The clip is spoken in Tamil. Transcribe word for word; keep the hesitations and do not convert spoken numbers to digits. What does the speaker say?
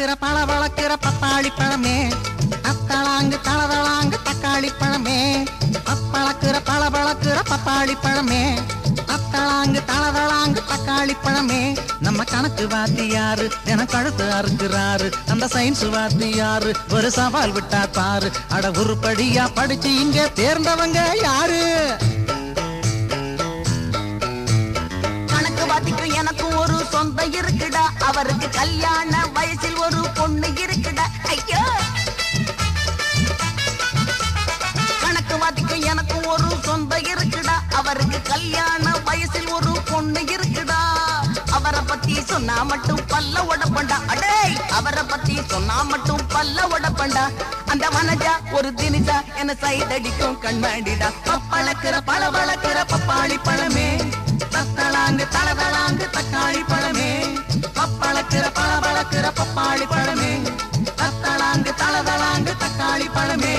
பப்பளக்குற பளபளக்குற பப்பாளி பழமே அத்தளாங்கு தளதளாங்கு தக்காளி பழமே பப்பளக்குற பளபளக்குற பப்பாளி பழமே அத்தளாங்கு தளதளாங்கு தக்காளி பழமே நம்ம கணக்கு வாத்தியாரு என கழுத்து அறுக்கிறாரு அந்த சயின்ஸ் வாத்தியாரு ஒரு சவால் விட்டா பாரு அட உருப்படியா படிச்சு இங்க தேர்ந்தவங்க யாரு கணக்கு வாத்திக்கு எனக்கு ஒரு சொந்த இருக்குடா அவருக்கு கல்யாண வயசில் ஒரு பொண்ணு இருக்குடா ஐயோ கணக்கு வாத்திக்கு எனக்கு ஒரு சொந்த இருக்குடா அவருக்கு கல்யாண வயசில் ஒரு பொண்ணு இருக்குடா அவரை பத்தி சொன்னா மட்டும் பல்ல உடப்பண்டா அடே அவரை பத்தி சொன்னா மட்டும் பல்ல உடப்பண்டா அந்த வனஜா ஒரு தினிசா என்ன சைடடிக்கும் கண்மாடிடா பப்பளக்குற பளபளக்குற பப்பாளி பழமே தத்தளாங்கு தளதளாங்கு தக்காளி பழமே பப்பளக்குற பளபளக்குற பப்பாளி பழமே தத்தளாங்கு தளதளாங்கு தக்காளி பழமே